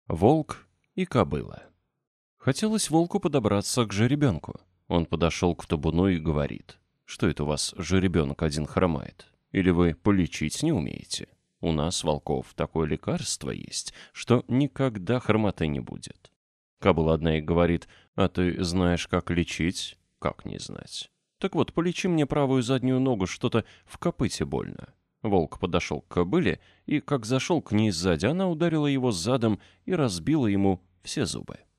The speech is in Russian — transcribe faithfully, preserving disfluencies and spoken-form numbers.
Волк и кобыла. Хотелось волку подобраться к жеребенку. Он подошел к табуну и говорит: «Что это у вас жеребенок один хромает? Или вы полечить не умеете? У нас, волков, такое лекарство есть, что никогда хромоты не будет». Кобыла одна и говорит: «А ты знаешь, как лечить?» «Как не знать?» «Так вот, полечи мне правую заднюю ногу, что-то в копыте больно». Волк подошел к кобыле, и, как зашел к ней сзади, она ударила его задом и разбила ему все зубы.